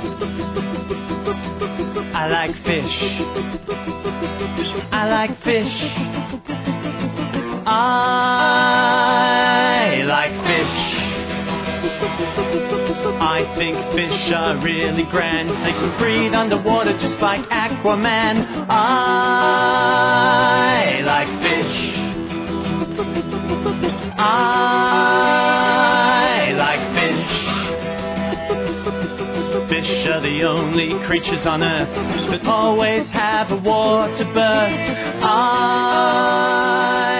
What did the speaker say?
I like fish. I like fish. I like fish. I think fish are really grand. They can breathe underwater just like Aquaman. I like fish. I like fish. Fish are the only creatures on earth that always have a water birth. I